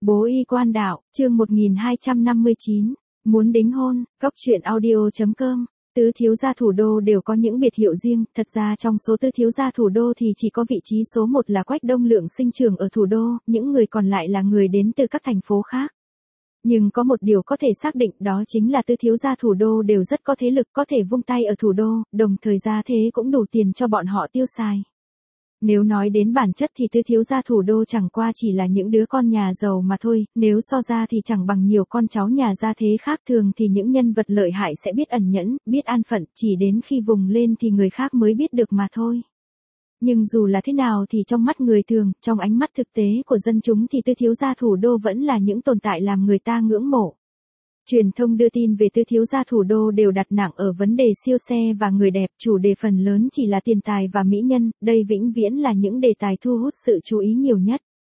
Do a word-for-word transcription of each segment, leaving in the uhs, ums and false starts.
Bố y quan đạo, chương một nghìn hai trăm năm mươi chín, muốn đính hôn, cóc truyện audio.com. Tứ thiếu gia thủ đô đều có những biệt hiệu riêng, thật ra trong số tứ thiếu gia thủ đô thì chỉ có vị trí số một là Quách Đông Lượng sinh trưởng ở thủ đô, những người còn lại là người đến từ các thành phố khác. Nhưng có một điều có thể xác định đó chính là tứ thiếu gia thủ đô đều rất có thế lực, có thể vung tay ở thủ đô, đồng thời gia thế cũng đủ tiền cho bọn họ tiêu xài. Nếu nói đến bản chất thì tứ thiếu gia thủ đô chẳng qua chỉ là những đứa con nhà giàu mà thôi, nếu so ra thì chẳng bằng nhiều con cháu nhà gia thế khác. Thường thì những nhân vật lợi hại sẽ biết ẩn nhẫn, biết an phận, chỉ đến khi vùng lên thì người khác mới biết được mà thôi. Nhưng dù là thế nào thì trong mắt người thường, trong ánh mắt thực tế của dân chúng thì tứ thiếu gia thủ đô vẫn là những tồn tại làm người ta ngưỡng mộ. Truyền thông đưa tin về tứ thiếu gia thủ đô đều đặt nặng ở vấn đề siêu xe và người đẹp, chủ đề phần lớn chỉ là tiền tài và mỹ nhân, đây vĩnh viễn là những đề tài thu hút sự chú ý nhiều nhất.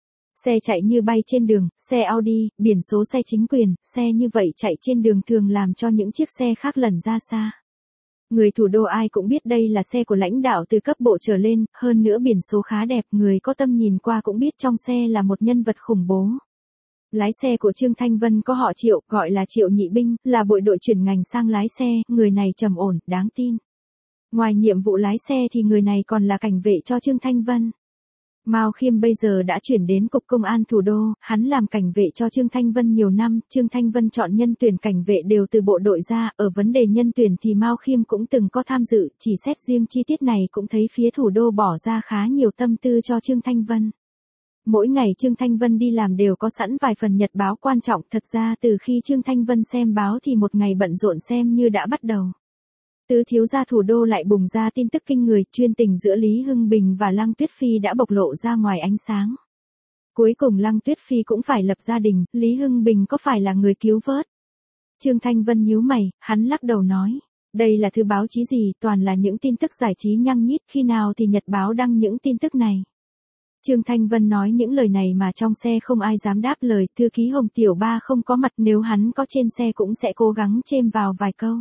Xe chạy như bay trên đường, xe Audi, biển số xe chính quyền, xe như vậy chạy trên đường thường làm cho những chiếc xe khác lẩn ra xa. Người thủ đô ai cũng biết đây là xe của lãnh đạo từ cấp bộ trở lên, hơn nữa biển số khá đẹp, người có tâm nhìn qua cũng biết trong xe là một nhân vật khủng bố. Lái xe của Trương Thanh Vân có họ Triệu, gọi là Triệu Nhị Binh, là bộ đội chuyển ngành sang lái xe, người này trầm ổn, đáng tin. Ngoài nhiệm vụ lái xe thì người này còn là cảnh vệ cho Trương Thanh Vân. Mao Khiêm bây giờ đã chuyển đến Cục Công an thủ đô, hắn làm cảnh vệ cho Trương Thanh Vân nhiều năm, Trương Thanh Vân chọn nhân tuyển cảnh vệ đều từ bộ đội ra, ở vấn đề nhân tuyển thì Mao Khiêm cũng từng có tham dự, chỉ xét riêng chi tiết này cũng thấy phía thủ đô bỏ ra khá nhiều tâm tư cho Trương Thanh Vân. Mỗi ngày Trương Thanh Vân đi làm đều có sẵn vài phần nhật báo quan trọng, thật ra từ khi Trương Thanh Vân xem báo thì một ngày bận rộn xem như đã bắt đầu. Tứ thiếu gia thủ đô lại bùng ra tin tức kinh người, chuyên tình giữa Lý Hưng Bình và Lăng Tuyết Phi đã bộc lộ ra ngoài ánh sáng. Cuối cùng Lăng Tuyết Phi cũng phải lập gia đình, Lý Hưng Bình có phải là người cứu vớt? Trương Thanh Vân nhíu mày, hắn lắc đầu nói, đây là thư báo chí gì, toàn là những tin tức giải trí nhăng nhít, khi nào thì nhật báo đăng những tin tức này. Trương Thanh Vân nói những lời này mà trong xe không ai dám đáp lời, thư ký Hồng Tiểu Ba không có mặt, nếu hắn có trên xe cũng sẽ cố gắng chêm vào vài câu.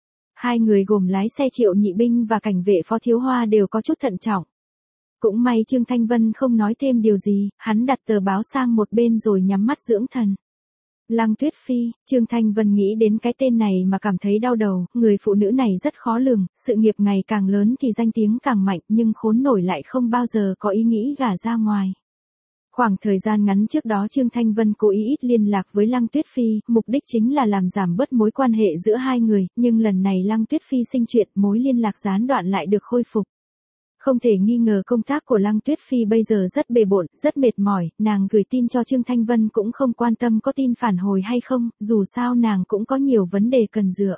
Hai người gồm lái xe Triệu Nhị Binh và cảnh vệ Phó Thiếu Hoa đều có chút thận trọng. Cũng may Trương Thanh Vân không nói thêm điều gì, hắn đặt tờ báo sang một bên rồi nhắm mắt dưỡng thần. Lăng Tuyết Phi, Trương Thanh Vân nghĩ đến cái tên này mà cảm thấy đau đầu, người phụ nữ này rất khó lường, sự nghiệp ngày càng lớn thì danh tiếng càng mạnh nhưng khốn nổi lại không bao giờ có ý nghĩ gả ra ngoài. Khoảng thời gian ngắn trước đó Trương Thanh Vân cố ý ít liên lạc với Lăng Tuyết Phi, mục đích chính là làm giảm bớt mối quan hệ giữa hai người, nhưng lần này Lăng Tuyết Phi sinh chuyện, mối liên lạc gián đoạn lại được khôi phục. Không thể nghi ngờ công tác của Lăng Tuyết Phi bây giờ rất bề bộn, rất mệt mỏi, nàng gửi tin cho Trương Thanh Vân cũng không quan tâm có tin phản hồi hay không, dù sao nàng cũng có nhiều vấn đề cần dựa.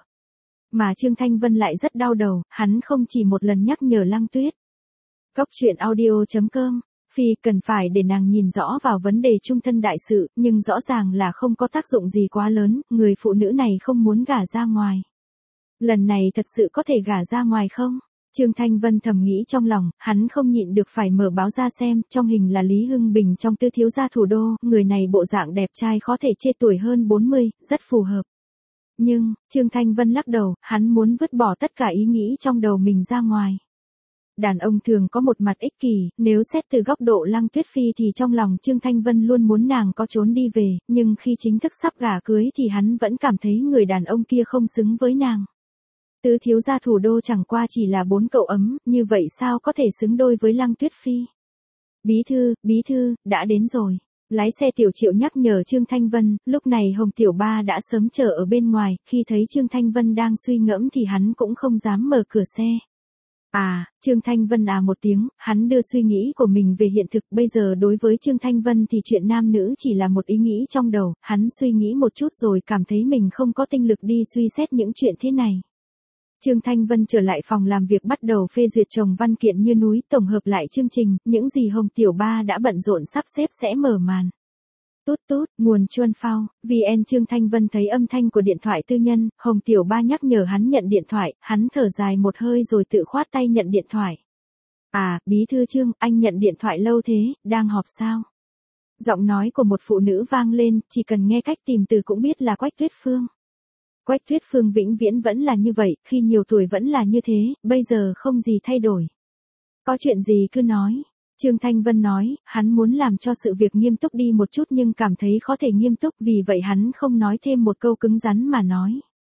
Mà Trương Thanh Vân lại rất đau đầu, hắn không chỉ một lần nhắc nhở Lăng Tuyết. Cóc truyện audio.com, Phi cần phải để nàng nhìn rõ vào vấn đề chung thân đại sự, nhưng rõ ràng là không có tác dụng gì quá lớn, người phụ nữ này không muốn gả ra ngoài. Lần này thật sự có thể gả ra ngoài không? Trương Thanh Vân thầm nghĩ trong lòng, hắn không nhịn được phải mở báo ra xem, trong hình là Lý Hưng Bình trong Tứ thiếu gia thủ đô, người này bộ dạng đẹp trai khó thể chê, tuổi hơn bốn mươi, rất phù hợp. Nhưng, Trương Thanh Vân lắc đầu, hắn muốn vứt bỏ tất cả ý nghĩ trong đầu mình ra ngoài. Đàn ông thường có một mặt ích kỷ, nếu xét từ góc độ Lăng Tuyết Phi thì trong lòng Trương Thanh Vân luôn muốn nàng có trốn đi về, nhưng khi chính thức sắp gả cưới thì hắn vẫn cảm thấy người đàn ông kia không xứng với nàng. Tứ thiếu gia thủ đô chẳng qua chỉ là bốn cậu ấm, như vậy sao có thể xứng đôi với Lăng Tuyết Phi? Bí thư, bí thư, đã đến rồi. Lái xe Tiểu Triệu nhắc nhở Trương Thanh Vân, lúc này Hồng Tiểu Ba đã sớm chờ ở bên ngoài, khi thấy Trương Thanh Vân đang suy ngẫm thì hắn cũng không dám mở cửa xe. À, Trương Thanh Vân à một tiếng, hắn đưa suy nghĩ của mình về hiện thực, bây giờ đối với Trương Thanh Vân thì chuyện nam nữ chỉ là một ý nghĩ trong đầu, hắn suy nghĩ một chút rồi cảm thấy mình không có tinh lực đi suy xét những chuyện thế này. Trương Thanh Vân trở lại phòng làm việc bắt đầu phê duyệt chồng văn kiện như núi, tổng hợp lại chương trình, những gì Hồng Tiểu Ba đã bận rộn sắp xếp sẽ mở màn. Tút tút, nguồn chuan phao, vê en Trương Thanh Vân thấy âm thanh của điện thoại tư nhân, Hồng Tiểu Ba nhắc nhở hắn nhận điện thoại, hắn thở dài một hơi rồi tự khoát tay nhận điện thoại. À, bí thư Trương, anh nhận điện thoại lâu thế, đang họp sao? Giọng nói của một phụ nữ vang lên, chỉ cần nghe cách tìm từ cũng biết là Quách Tuyết Phương. Quách Tuyết Phương vĩnh viễn vẫn là như vậy, khi nhiều tuổi vẫn là như thế, bây giờ không gì thay đổi. Có chuyện gì cứ nói. Trương Thanh Vân nói, hắn muốn làm cho sự việc nghiêm túc đi một chút nhưng cảm thấy khó thể nghiêm túc, vì vậy hắn không nói thêm một câu cứng rắn mà nói.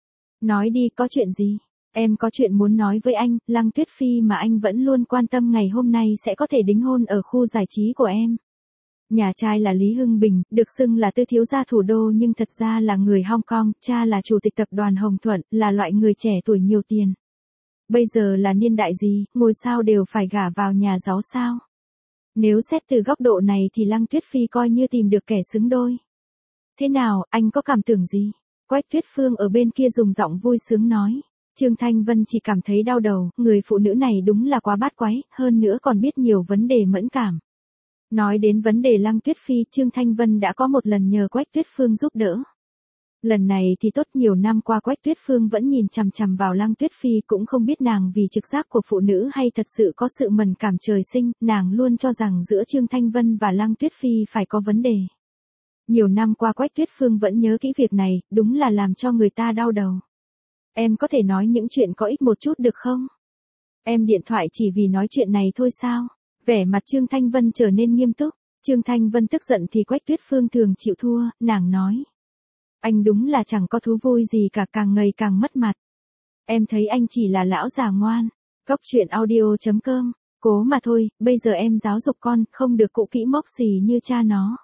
Nói đi, có chuyện gì? Em có chuyện muốn nói với anh, Lăng Tuyết Phi mà anh vẫn luôn quan tâm ngày hôm nay sẽ có thể đính hôn ở khu giải trí của em. Nhà trai là Lý Hưng Bình, được xưng là tứ thiếu gia thủ đô nhưng thật ra là người Hong Kong, cha là chủ tịch tập đoàn Hồng Thuận, là loại người trẻ tuổi nhiều tiền. Bây giờ là niên đại gì, ngôi sao đều phải gả vào nhà giàu sao? Nếu xét từ góc độ này thì Lăng Tuyết Phi coi như tìm được kẻ xứng đôi. Thế nào, anh có cảm tưởng gì? Quách Tuyết Phương ở bên kia dùng giọng vui sướng nói. Trương Thanh Vân chỉ cảm thấy đau đầu, người phụ nữ này đúng là quá bát quái, hơn nữa còn biết nhiều vấn đề mẫn cảm. Nói đến vấn đề Lăng Tuyết Phi, Trương Thanh Vân đã có một lần nhờ Quách Tuyết Phương giúp đỡ. Lần này thì tốt, nhiều năm qua Quách Tuyết Phương vẫn nhìn chằm chằm vào Lăng Tuyết Phi, cũng không biết nàng vì trực giác của phụ nữ hay thật sự có sự mẫn cảm trời sinh, nàng luôn cho rằng giữa Trương Thanh Vân và Lăng Tuyết Phi phải có vấn đề. Nhiều năm qua Quách Tuyết Phương vẫn nhớ kỹ việc này, đúng là làm cho người ta đau đầu. Em có thể nói những chuyện có ích một chút được không? Em điện thoại chỉ vì nói chuyện này thôi sao? Vẻ mặt Trương Thanh Vân trở nên nghiêm túc. Trương Thanh Vân tức giận thì Quách Tuyết Phương thường chịu thua, nàng nói. Anh đúng là chẳng có thú vui gì cả, càng ngày càng mất mặt. Em thấy anh chỉ là lão già ngoan. Góc truyện audio chấm com, cố mà thôi, bây giờ em giáo dục con, không được cũ kỹ mốc xì như cha nó.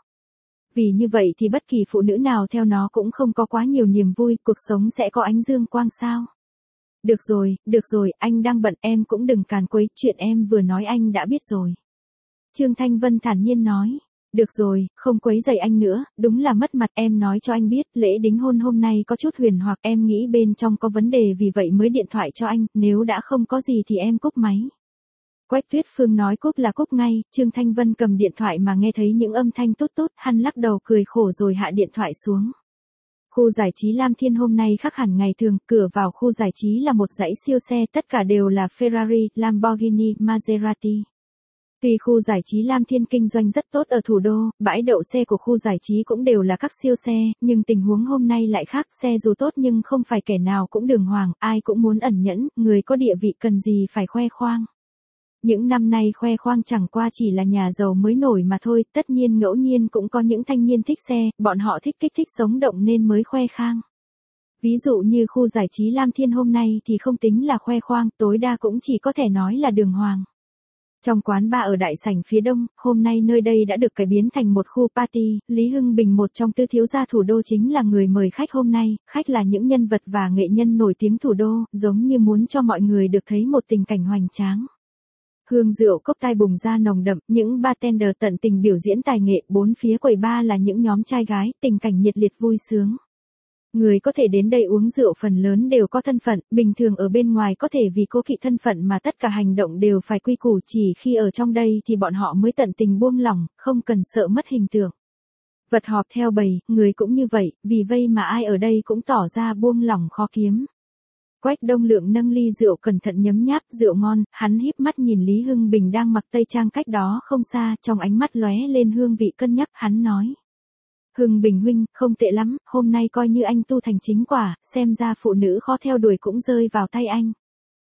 Vì như vậy thì bất kỳ phụ nữ nào theo nó cũng không có quá nhiều niềm vui, cuộc sống sẽ có ánh dương quang sao. Được rồi, được rồi, anh đang bận, em cũng đừng càn quấy, chuyện em vừa nói anh đã biết rồi. Trương Thanh Vân thản nhiên nói. Được rồi, không quấy rầy anh nữa, đúng là mất mặt, em nói cho anh biết, lễ đính hôn hôm nay có chút huyền hoặc, em nghĩ bên trong có vấn đề vì vậy mới điện thoại cho anh, nếu đã không có gì thì em cúp máy. Quách Tuyết Phương nói cúp là cúp ngay, Trương Thanh Vân cầm điện thoại mà nghe thấy những âm thanh tốt tốt, hắn lắc đầu cười khổ rồi hạ điện thoại xuống. Khu giải trí Lam Thiên hôm nay khác hẳn ngày thường, cửa vào khu giải trí là một dãy siêu xe, tất cả đều là Ferrari, Lamborghini, Maserati. Tuy khu giải trí Lam Thiên kinh doanh rất tốt ở thủ đô, bãi đậu xe của khu giải trí cũng đều là các siêu xe, nhưng tình huống hôm nay lại khác, xe dù tốt nhưng không phải kẻ nào cũng đường hoàng, ai cũng muốn ẩn nhẫn, người có địa vị cần gì phải khoe khoang. Những năm nay khoe khoang chẳng qua chỉ là nhà giàu mới nổi mà thôi, tất nhiên ngẫu nhiên cũng có những thanh niên thích xe, bọn họ thích kích thích sống động nên mới khoe khang. Ví dụ như khu giải trí Lam Thiên hôm nay thì không tính là khoe khoang, tối đa cũng chỉ có thể nói là đường hoàng. Trong quán bar ở đại sảnh phía đông, hôm nay nơi đây đã được cải biến thành một khu party, Lý Hưng Bình một trong tứ thiếu gia thủ đô chính là người mời khách hôm nay, khách là những nhân vật và nghệ nhân nổi tiếng thủ đô, giống như muốn cho mọi người được thấy một tình cảnh hoành tráng. Hương rượu cốc tai bùng ra nồng đậm, những bartender tận tình biểu diễn tài nghệ, bốn phía quầy bar là những nhóm trai gái, tình cảnh nhiệt liệt vui sướng. Người có thể đến đây uống rượu phần lớn đều có thân phận, bình thường ở bên ngoài có thể vì cố kỵ thân phận mà tất cả hành động đều phải quy củ, chỉ khi ở trong đây thì bọn họ mới tận tình buông lỏng, không cần sợ mất hình tượng. Vật họp theo bầy, người cũng như vậy, vì vây mà ai ở đây cũng tỏ ra buông lỏng khó kiếm. Quách Đông Lượng nâng ly rượu cẩn thận nhấm nháp, rượu ngon, hắn híp mắt nhìn Lý Hưng Bình đang mặc tây trang cách đó không xa, trong ánh mắt lóe lên hương vị cân nhắc, hắn nói. Hưng Bình huynh, không tệ lắm, hôm nay coi như anh tu thành chính quả, xem ra phụ nữ khó theo đuổi cũng rơi vào tay anh.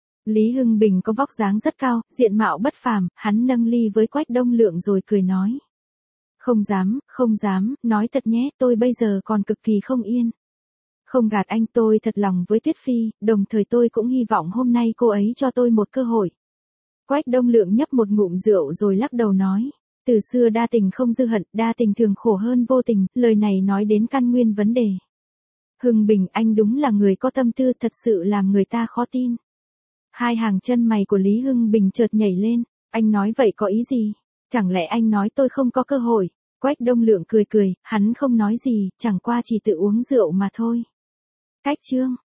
Lý Hưng Bình có vóc dáng rất cao, diện mạo bất phàm, hắn nâng ly với Quách Đông Lượng rồi cười nói. Không dám, không dám, nói thật nhé, tôi bây giờ còn cực kỳ không yên. Không gạt anh, tôi thật lòng với Tuyết Phi, đồng thời tôi cũng hy vọng hôm nay cô ấy cho tôi một cơ hội. Quách Đông Lượng nhấp một ngụm rượu rồi lắc đầu nói. Từ xưa đa tình không dư hận, đa tình thường khổ hơn vô tình, lời này nói đến căn nguyên vấn đề. Hưng Bình, anh đúng là người có tâm tư, thật sự làm người ta khó tin. Hai hàng chân mày của Lý Hưng Bình chợt nhảy lên, anh nói vậy có ý gì? Chẳng lẽ anh nói tôi không có cơ hội? Quách Đông Lượng cười cười, hắn không nói gì, chẳng qua chỉ tự uống rượu mà thôi. Cách chương